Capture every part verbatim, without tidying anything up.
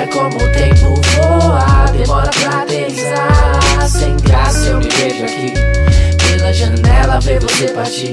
Veja como o tempo voa, demora pra aterrissar. Sem graça eu me vejo aqui, pela janela ver você partir.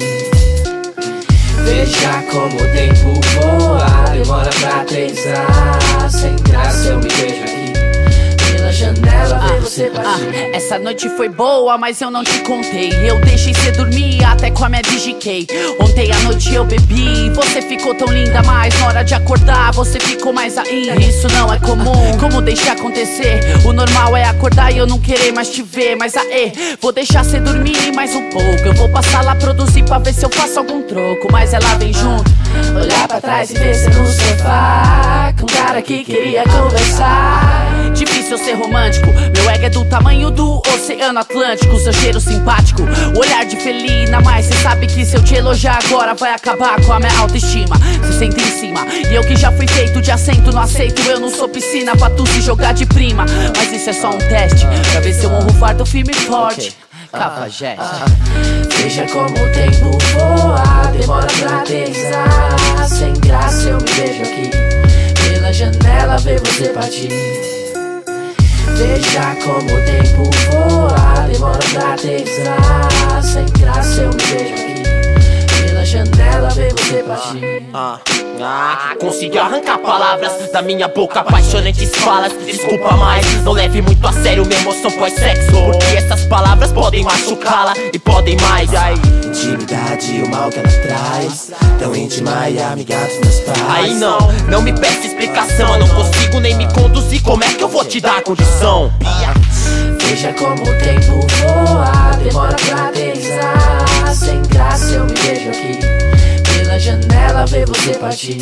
Veja como o tempo voa, demora pra aterrissar. Sem graça eu me vejo aqui, pela janela ver você partir. Ah, essa noite foi boa, mas eu não te contei. Eu deixei cê dormir até com a minha DigiKey. Ontem à noite eu bebi, você ficou tão linda, mas na hora de acordar você ficou mais ainda. Isso não é comum, como deixar acontecer? O normal é acordar e eu não querer mais te ver. Mas aê, vou deixar cê dormir mais um pouco. Eu vou passar lá produzir pra ver se eu faço algum troco. Mas ela vem junto, olhar pra trás e ver cê no sofá, com um cara que queria conversar. Difícil ser romântico, meu ego é do tamanho do Oceano Atlântico. Seu cheiro simpático, olhar de felina, mas cê sabe que se eu te elogiar agora vai acabar com a minha autoestima. Cê senta em cima, e eu que já fui feito de assento não aceito. Eu não sou piscina pra tu se jogar de prima. Mas isso é só um teste, pra ver se eu honro o fardo firme e forte. Cafajeste. Veja como o tempo voa, demora pra aterrissar. Sem graça eu me vejo aqui, pela janela ver você partir. Veja como o tempo voa, demora pra aterrissar. Sem graça eu me vejo aqui, pela janela ver você partir. Ah, ah, consegui arrancar palavras da minha boca, apaixonantes falas. Desculpa, mas não leve muito a sério minha emoção pós-sexo, porque essas palavras podem machucá-la e podem mais. E aí? Intimidade e o mal que ela traz, tão íntima e amiga dos meus pais. Aí não, não me peça explicação, eu não consigo nem me conduzir, como é que eu vou te dar condição? Veja como o tempo voa, demora pra aterrissar. Sem graça eu me vejo aqui, pela janela ver você partir.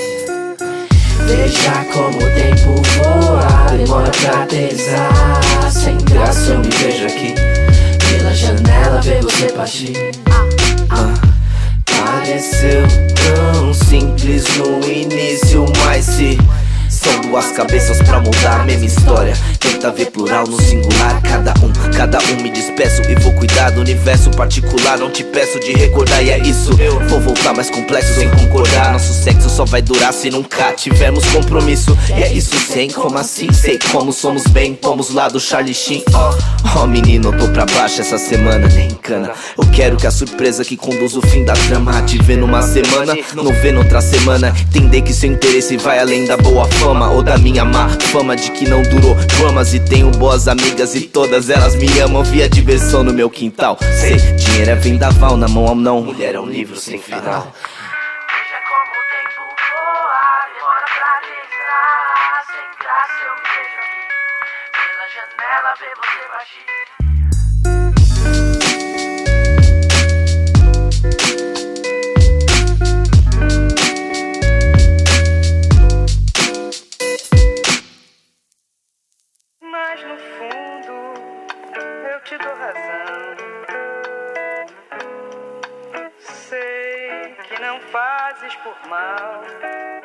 Veja como o tempo voa, demora pra aterrissar. Sem graça eu me vejo aqui, pela janela ver você partir. ah, Pareceu tão simples no início, mas se são duas cabeças pra mudar a mesma história. Tenta ver plural no singular, cada um, cada um me despeço e vou cuidar do universo particular. Não te peço de recordar e é isso, eu vou voltar mais complexo sem concordar. Nosso sexo só vai durar se nunca tivermos compromisso. E é isso, sem como assim, sei como somos bem, pomos lá do Charlie Sheen. Oh, oh menino, eu tô pra baixo essa semana, nem encana. Eu quero que a surpresa que conduz o fim da trama te ver numa semana, não ver noutra semana. Entender que seu interesse vai além da boa fama ou da minha má fama de que não durou dramas. E tenho boas amigas e todas elas me amam. Via diversão no meu quintal. Sei, dinheiro é vendaval na mão ao não. Mulher é um livro sem final. Veja como o tempo voa, demora pra aterrissar. Sem graça eu me vejo aqui, pela janela ver você partir. Mas no fundo eu te dou razão. Sei que não fazes por mal.